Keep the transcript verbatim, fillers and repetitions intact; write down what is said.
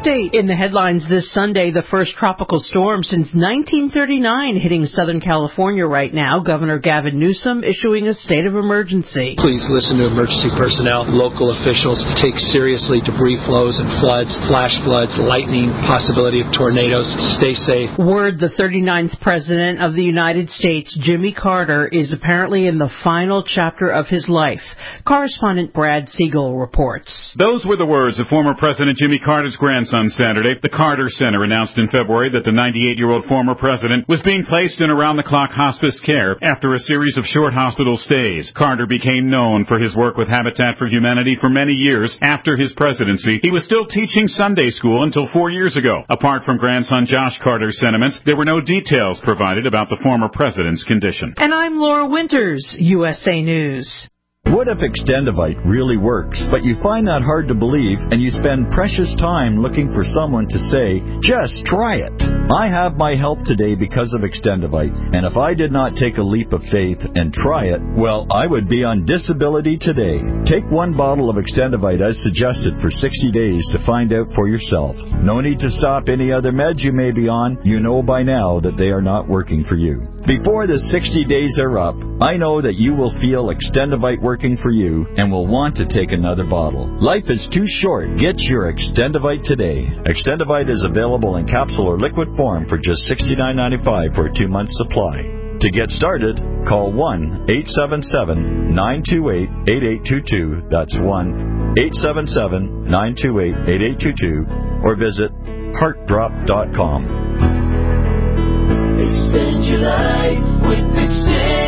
update. In the headlines this Sunday, the first tropical storm since nineteen thirty-nine hitting Southern California right now. Governor Gavin Newsom issuing a state of emergency. Please listen to emergency personnel, local officials. Take seriously debris flows and floods, flash floods, lightning, possibility of tornadoes. Stay safe. Word the thirty-ninth President of the United States, Jimmy Carter, is apparently in the final chapter of his life. Correspondent Brad Siegel reports. Those were the words of former President Jimmy Carter's grandson Saturday. The Carter Center announced in February that the ninety-eight-year-old former president was being placed in around-the-clock hospice care after a series of short hospital stays. Carter became known for his work with Habitat for Humanity for many years. After his presidency, he was still teaching Sunday school until four years ago. Apart from grandson Josh Carter's sentiments, there were no details provided about the former president's condition. And I'm Laura Winters, U S A News. What if Extendivite really works, but you find that hard to believe and you spend precious time looking for someone to say, just try it? I have my help today because of Extendivite, and if I did not take a leap of faith and try it, well, I would be on disability today. Take one bottle of Extendivite as suggested for sixty days to find out for yourself. No need to stop any other meds you may be on. You know by now that they are not working for you. Before the sixty days are up, I know that you will feel Extendivite working for you and will want to take another bottle. Life is too short. Get your Extendivite today. Extendivite is available in capsule or liquid form for just sixty-nine ninety-five for a two-month supply. To get started, call one eight seven seven, nine two eight, eight eight two two. That's one eight seven seven, nine two eight, eight eight two two. Or visit heart drop dot com. Extend your life with Extend.